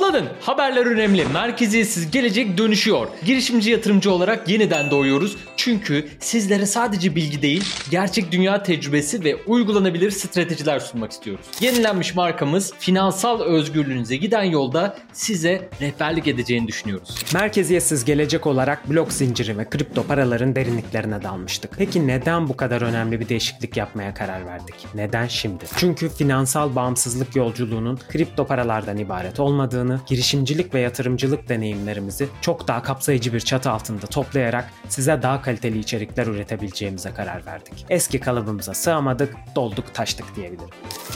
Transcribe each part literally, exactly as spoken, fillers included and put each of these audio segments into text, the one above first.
Toplanın. Haberler önemli. Merkeziyetsiz gelecek dönüşüyor. Girişimci yatırımcı olarak yeniden doğuyoruz. Çünkü sizlere sadece bilgi değil, gerçek dünya tecrübesi ve uygulanabilir stratejiler sunmak istiyoruz. Yenilenmiş markamız finansal özgürlüğünüze giden yolda size rehberlik edeceğini düşünüyoruz. Merkeziyetsiz gelecek olarak blok zinciri ve kripto paraların derinliklerine dalmıştık. Peki neden bu kadar önemli bir değişiklik yapmaya karar verdik? Neden şimdi? Çünkü finansal bağımsızlık yolculuğunun kripto paralardan ibaret olmadığını, girişimcilik ve yatırımcılık deneyimlerimizi çok daha kapsayıcı bir çatı altında toplayarak size daha kaliteli içerikler üretebileceğimize karar verdik. Eski kalıbımıza sığamadık, dolduk taştık diyebilirim.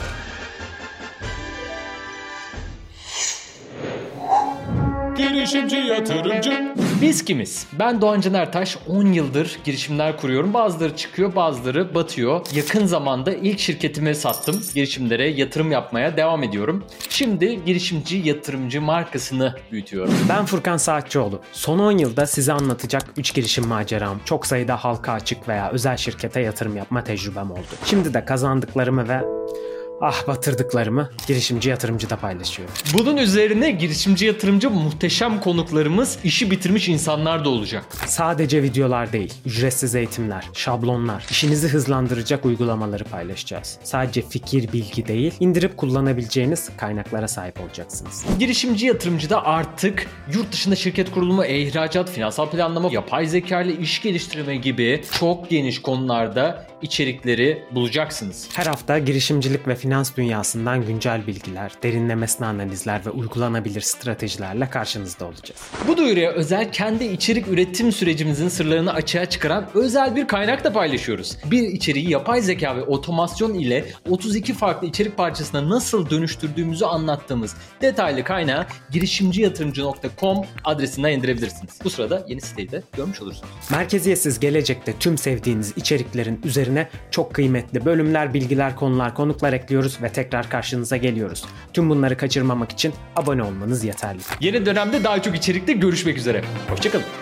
Girişimci yatırımcı. Biz kimiz? Ben Doğan Can Ertaş, on yıldır girişimler kuruyorum. Bazıları çıkıyor, bazıları batıyor. Yakın zamanda ilk şirketimi sattım. Girişimlere yatırım yapmaya devam ediyorum. Şimdi girişimci yatırımcı markasını büyütüyorum. Ben Furkan Saatçioğlu. Son on yılda size anlatacak üç girişim maceram, çok sayıda halka açık veya özel şirkete yatırım yapma tecrübem oldu. Şimdi de kazandıklarımı ve ah batırdıklarımı girişimci yatırımcıda paylaşıyorum. Bunun üzerine girişimci yatırımcı muhteşem konuklarımız, işi bitirmiş insanlar da olacak. Sadece videolar değil, ücretsiz eğitimler, şablonlar, işinizi hızlandıracak uygulamaları paylaşacağız. Sadece fikir, bilgi değil, indirip kullanabileceğiniz kaynaklara sahip olacaksınız. Girişimci yatırımcıda artık yurt dışında şirket kurulumu, ihracat, finansal planlama, yapay zeka ile iş geliştirme gibi çok geniş konularda içerikleri bulacaksınız. Her hafta girişimcilik ve finans dünyasından güncel bilgiler, derinlemesine analizler ve uygulanabilir stratejilerle karşınızda olacağız. Bu duyuruya özel kendi içerik üretim sürecimizin sırlarını açığa çıkaran özel bir kaynak da paylaşıyoruz. Bir içeriği yapay zeka ve otomasyon ile otuz iki farklı içerik parçasına nasıl dönüştürdüğümüzü anlattığımız detaylı kaynağı girişimci yatırımcı nokta com adresinden indirebilirsiniz. Bu sırada yeni siteyi de görmüş olursunuz. Merkeziyetsiz gelecekte tüm sevdiğiniz içeriklerin üzerine çok kıymetli bölümler, bilgiler, konular, konuklar ekliyoruz ve tekrar karşınıza geliyoruz. Tüm bunları kaçırmamak için abone olmanız yeterli. Yeni dönemde daha çok içerikte görüşmek üzere. Hoşçakalın.